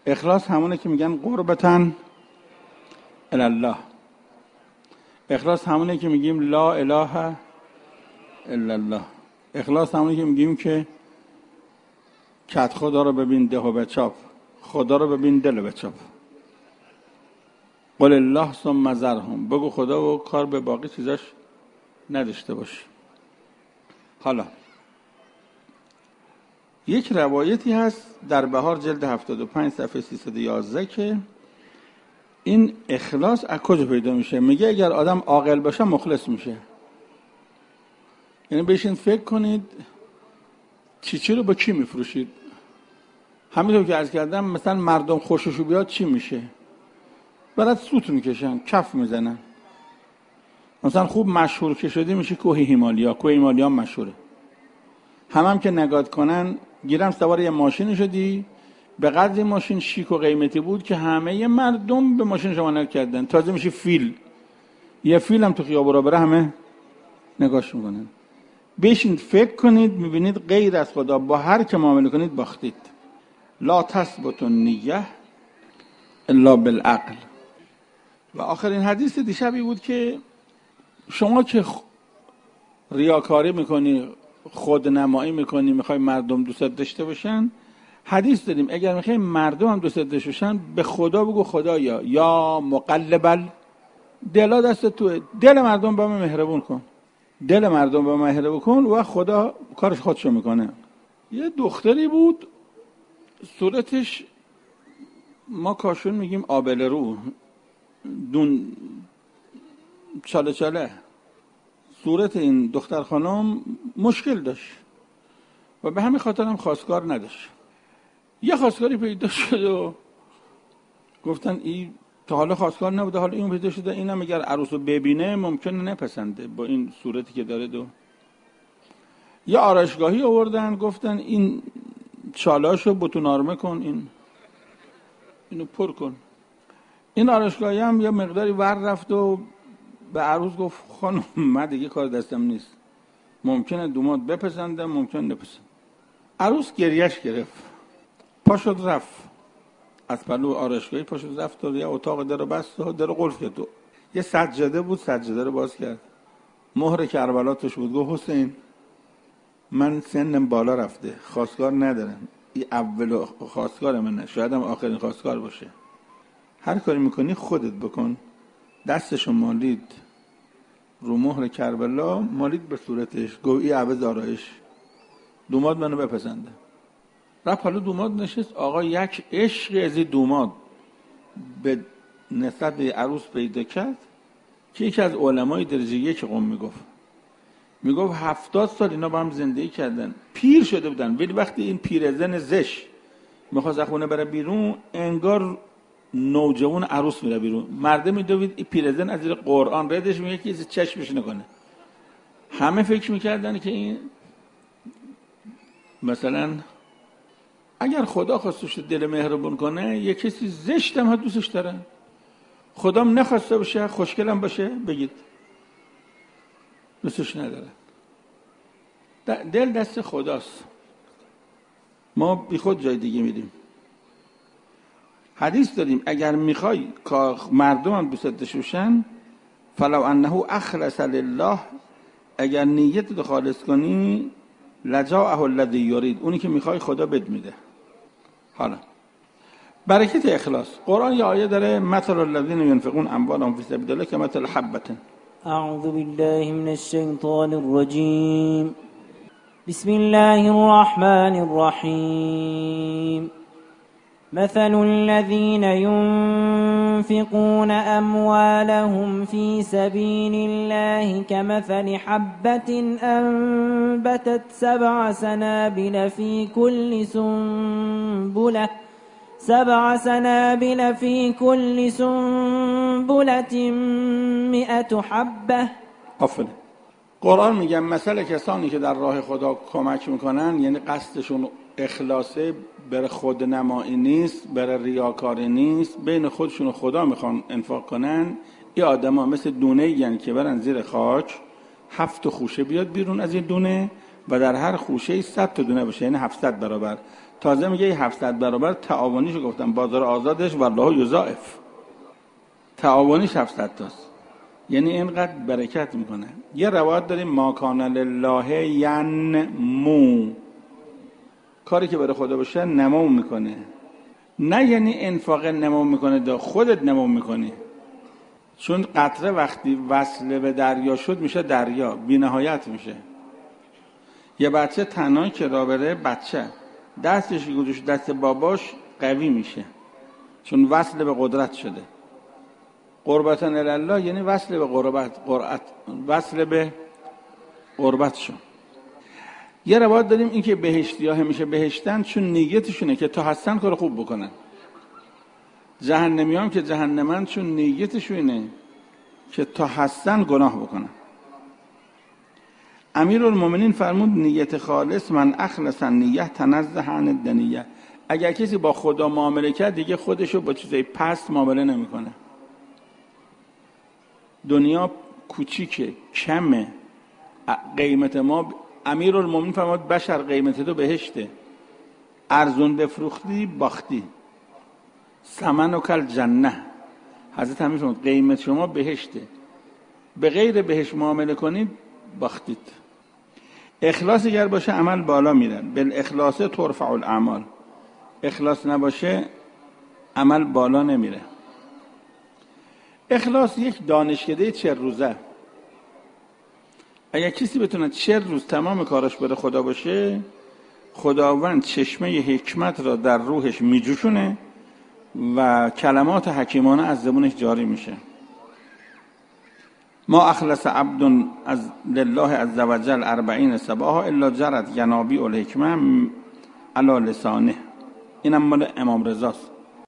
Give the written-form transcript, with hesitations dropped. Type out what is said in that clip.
اخلاص همونه که میگن قربتن الله. اخلاص همونه که میگیم لا اله الا الله. اخلاص همونه که میگیم که کت خدا رو ببین ده و بچاپ، خدا رو ببین دل بچاپ. قل الله ثم ذرهم، بگو خدا و کار به باقی چیزاش نداشته باش. حالا یک روایتی هست در بهار جلد 75 صفحه 311 که این اخلاص از کجا پیدا میشه. میگه اگر آدم عاقل باشه مخلص میشه. یعنی بشین فکر کنید چی رو با کی میفروشید. همینطور که عرض کردم مثلا مردم خوششو بیاد چی میشه؟ برات سوت میکشن، کف میزنن. مثلا خوب مشهور که شدی میشه کوه هیمالیا. کوه هیمالیا مشهوره. هم که نگات کنن گیرم سوار یه ماشین شدی، به قدر ماشین شیک و قیمتی بود که همه مردم به ماشین شما نگاه کردن. تازه میشه فیل. یه فیل هم تو خیابون را بره همه نگاش میکنن. بشین فکر کنید میبینید غیر از خدا با هر که معامله کنید باختید. لا تثبت النیه الا بالعقل. و آخرین حدیث دیشبی بود که شما که ریاکاری میکنی، خودنمایی میکنی، میخوای مردم دوست داشته باشن، حدیث داریم اگر میخوای مردم هم دوست داشته باشن به خدا بگو خدایا یا مقلب دلا دست تو، دل مردم با من مهربون کن، دل مردم با من مهربون کن و خدا کارش خودشو میکنه. یه دختری بود صورتش ما کاشون میگیم آبله رو، دون چاله چاله. صورت این دختر خانم مشکل داشت و به همین خاطر هم خواستگار نداشت. یه خواستگاری پیدا شد و گفتن این تا حالا خواستگار نبوده، حالا این پیدا شده، اینم اگر عروس رو ببینه ممکنه نپسنده با این صورتی که داره. دو یه آرایشگاهی آوردن گفتن این چالاشو بتون آرمه کن، اینو پر کن. این آرایشگاهی هم یه مقداری ور رفت و به عروس گفت خانم من دیگه کار دستم نیست، ممکنه دوماد بپسنده ممکنه نپسنده. عروس گریش گرفت، پاشد رفت از پلو آرایشگاهی، پاشد رفت و یه اتاق در بست و در قلف کرد. یه سجاده بود، سجاده رو باز کرد، مهر کربلا توش بود. گفت حسین من سنم بالا رفته، خواستگار ندارم، این اول خواستگار منه، شاید هم آخرین خواستگار باشه. هر کاری میکنی خودت بکن. دستشو مالید رو مهر کربلا، مالید به صورتش، گویی این عوض آرایش، دوماد منو بپسنده. رفت حالا دوماد نشست. آقا یک عشق از دوماد به نسبت به عروس پیدا کرد که یکی از علمای درجه یک قم میگفت 70 سال اینا با هم زندگی کردن، پیر شده بودن، ولی وقتی این پیرزن زش میخواست از خونه بره بیرون انگار نوجوان عروس میره بیرون. مردم میدوید این پیرزن از زیر قرآن ردش میگه که چشمش نکنه. همه فکر میکردن که این مثلا اگر خدا خواستش دل مهربون کنه یه کسی زشت هم دوستش داره، خدام نخواسته باشه خوشگلم باشه بگید دوستش نداره. دل دست خداست، ما بی خود جای دیگه میریم. حدیث داریم اگر میخوای که مردم هم دوست داشته باشن فلو انه اخلص لله، اگر نیت رو خالص کنی لجاءه الذی یرید، اونی که میخوای خدا بد میده. حالا برکت اخلاص، قرآن یه آیه داره مثل الذین ينفقون اموالهم فی سبیل الله کمثل حبة. اعوذ بالله من الشیطان الرجیم. بسم الله الرحمن الرحیم. مثل الذين ينفقون أموالهم في سبيل الله كمثل حبة أنبتت 7 سنابل في كل سنبلة 100 حبة. آفرین. قرآن میگه مثل کسانی که در راه خدا کمک میکنن، یعنی قصدشون اخلاصه، بر خود نمایی نیست، بر ریاکاری نیست، بین خودشون و خدا میخوان انفاق کنن. این آدم ها مثل دونه یعنی که برن زیر خاک، 7 خوشه بیاد بیرون از این دونه و در هر خوشه 100 تا دونه باشه، یعنی 700 برابر. تازه میگه 700 برابر تعاونیشو گفتم، بازار آزادش والله یضاعف، تعاونیش 700 تاست، یعنی اینقدر برکت میکنه. یه روایت داریم ما کان لله ینمو، کاری که برای خدا باشه نمو میکنه، نه یعنی انفاق نمو میکنه، خودت نمو میکنی. چون قطره وقتی وصل به دریا شد میشه دریا، بی نهایت میشه. یه بچه تنها که را بره، بچه دستش گذاشت دست باباش قوی میشه، چون وصل به قدرت شده. قربتن الله یعنی وصل به قربت، وصل به قربت شد. یه روایت داریم این که بهشتی ها همیشه بهشتن چون نیتشونه که تا هستن کار خوب بکنن. جهنمی هم که جهنمن چون نیتشونه که تا هستن گناه بکنن. امیرالمومنین فرمود نیت خالص من اخلص نیت تنزه عن الدنیه. اگر کسی با خدا معامله کرد دیگه خودشو با چیزای پست معامله نمیکنه. دنیا کوچیکه، کمه، قیمت ما. امیرالمومنین فرمود بشر قیمت تو بهشته، ارزون بفروختی باختی، ثمن و کل جنه. حضرت امیر فرمود قیمت شما بهشته، به غیر بهشت معامله کنید باختید. اخلاص اگر باشه عمل بالا میره، بالاخلاص ترفع الاعمال. اخلاص نباشه عمل بالا نمیره. اخلاص یک دانشکده 40 روزه. اگر کسی بتونه 40 روز تمام کارش بره خدا باشه، خداوند چشمه حکمت را در روحش میجوشونه و کلمات حکیمانه از زبونش جاری میشه. ما اخلص عبد از لله عز وجل 40 صباحا الا جرت ینابیع الحکمه علی لسانه. اینم مال امام رضاست.